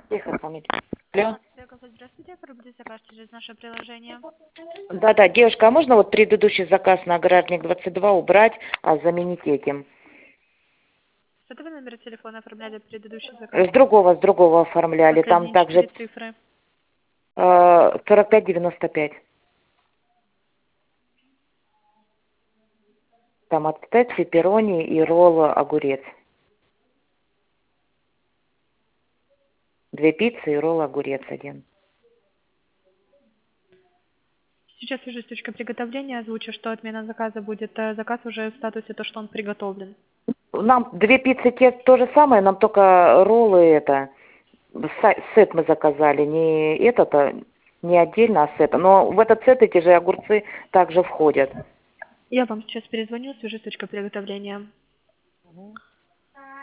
Тихо, фамилия. Алло. Здравствуйте, пробуйте заказ через наше приложение. Да, девушка, а можно вот предыдущий заказ на Аграрник 22 убрать, а заменить этим? С этого номера телефона оформляли предыдущий заказ. С другого оформляли. Там Последние также 4 цифры. 45,95. Там ацтек, пепперони и ролл огурец. 2 пиццы и ролл огурец 1. Сейчас уже с точкой приготовления озвучу, что отмена заказа будет. Заказ уже в статусе то, что он приготовлен. Нам 2 пиццы те то же самое, нам только роллы это. Сет мы заказали, не этот, не отдельно, а сет. Но в этот сет эти же огурцы также входят. Я вам сейчас перезвоню, свяжусь с точкой приготовления.